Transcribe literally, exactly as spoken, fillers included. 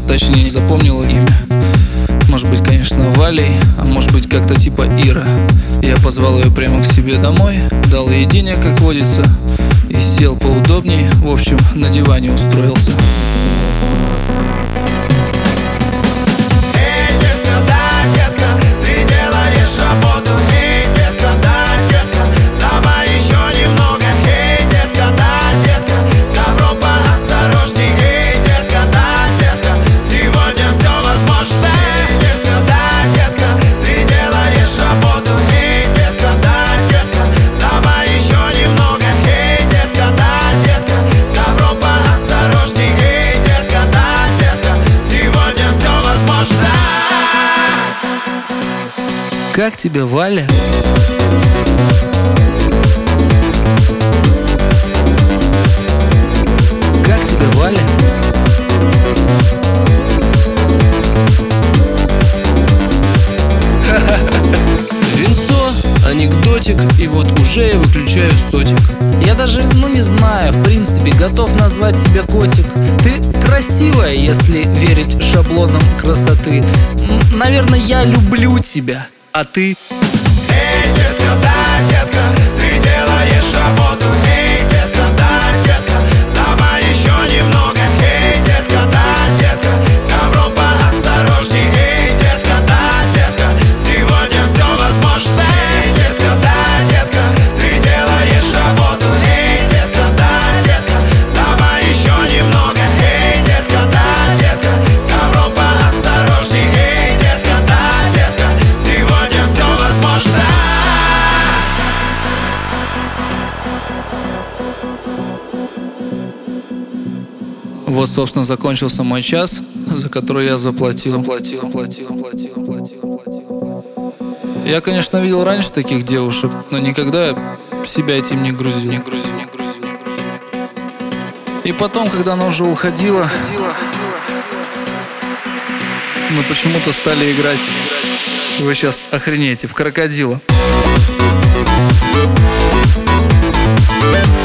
точнее запомнила имя. Может быть, конечно, Валей, а может быть, как-то типа Ира. Я позвал ее прямо к себе домой, дал ей денег, как водится, и сел поудобней, в общем, на диване устроился. Эй, детка, да, детка, ты делаешь работу. Эй, детка, да, детка, давай еще немного. Эй, детка, да, детка, с ковром поосторожней. Эй, детка, да, детка, сегодня все возможно. Эй, детка, да, детка, ты делаешь работу. Эй, детка, да, детка, давай еще немного. Эй, детка, да, детка, с ковром поосторожней. Эй, детка, да, детка, сегодня все возможно. Как тебе, Валя? Как тебе, Валя? Винцо, анекдотик, и вот уже я выключаю сотик. Я даже, ну не знаю, в принципе, готов назвать тебя котик. Ты красивая, если верить шаблонам красоты. М, Наверное, я люблю тебя, а ты? Эй, детка, да, детка, ты делаешь работу. Эй, детка, да, детка, давай еще немного. Эй, детка, да, детка, с ковром поосторожней. Эй, детка, да, детка, сегодня все возможно. Эй, детка, да, детка, ты делаешь работу. Эй, детка, да, детка, давай еще немного. Эй, детка, да, детка, с ковром поосторожней. Эй, детка, да, детка, сегодня все возможно. Вот, собственно, закончился мой час, за который я заплатил. Заплатил, заплатил, заплатил, заплатил, заплатил. Я, конечно, видел раньше таких девушек, но никогда себя этим не грузил. Не грузил, не грузил, не грузил. И потом, когда она уже уходила, мы почему-то стали играть. Вы сейчас охренеете, в крокодила.